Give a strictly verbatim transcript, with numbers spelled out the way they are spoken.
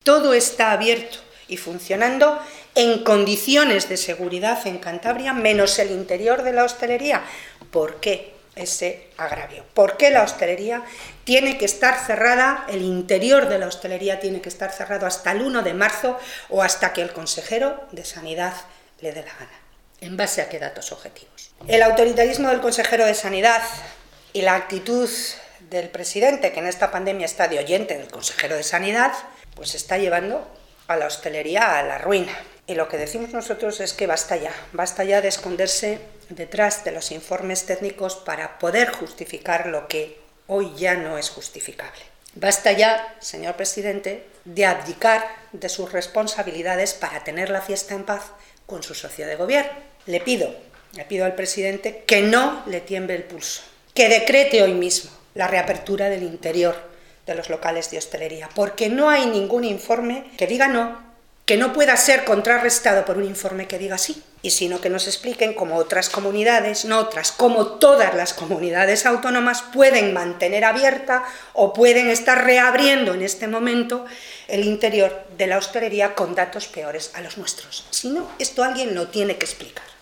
Todo está abierto y funcionando en condiciones de seguridad en Cantabria, menos el interior de la hostelería. ¿Por qué ese agravio? ¿Por qué la hostelería tiene que estar cerrada, el interior de la hostelería tiene que estar cerrado hasta el uno de marzo o hasta que el consejero de Sanidad le dé la gana? ¿En base a qué datos objetivos? El autoritarismo del consejero de Sanidad y la actitud del presidente, que en esta pandemia está de oyente del consejero de Sanidad, pues está llevando a la hostelería a la ruina. Y lo que decimos nosotros es que basta ya, basta ya de esconderse detrás de los informes técnicos para poder justificar lo que hoy ya no es justificable. Basta ya, señor presidente, de abdicar de sus responsabilidades para tener la fiesta en paz con su socio de gobierno. Le pido, le pido al presidente que no le tiemble el pulso, que decrete hoy mismo la reapertura del interior de los locales de hostelería, porque no hay ningún informe que diga no, que no pueda ser contrarrestado por un informe que diga sí, y sino que nos expliquen cómo otras comunidades, no otras, como todas las comunidades autónomas pueden mantener abierta o pueden estar reabriendo en este momento el interior de la hostelería con datos peores a los nuestros. Si no, esto alguien lo tiene que explicar.